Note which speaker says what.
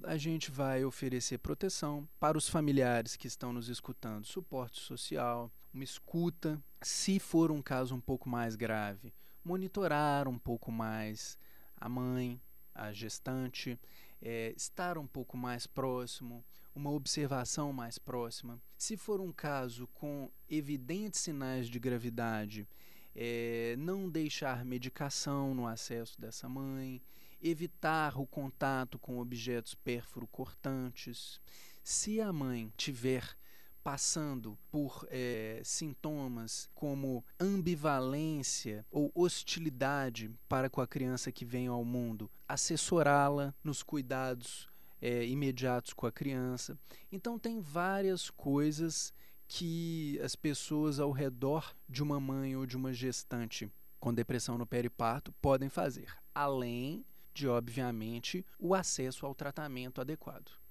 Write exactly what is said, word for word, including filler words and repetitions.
Speaker 1: a gente vai oferecer proteção para os familiares que estão nos escutando, suporte social, uma escuta. Se for um caso um pouco mais grave, monitorar um pouco mais a mãe, a gestante, é, estar um pouco mais próximo, uma observação mais próxima. Se for um caso com evidentes sinais de gravidade, é, não deixar medicação no acesso dessa mãe, evitar o contato com objetos pérfuro-cortantes. Se a mãe tiver passando por é, sintomas como ambivalência ou hostilidade para com a criança que vem ao mundo, assessorá-la nos cuidados é, imediatos com a criança. Então tem várias coisas que as pessoas ao redor de uma mãe ou de uma gestante com depressão no periparto podem fazer, além de, obviamente, o acesso ao tratamento adequado.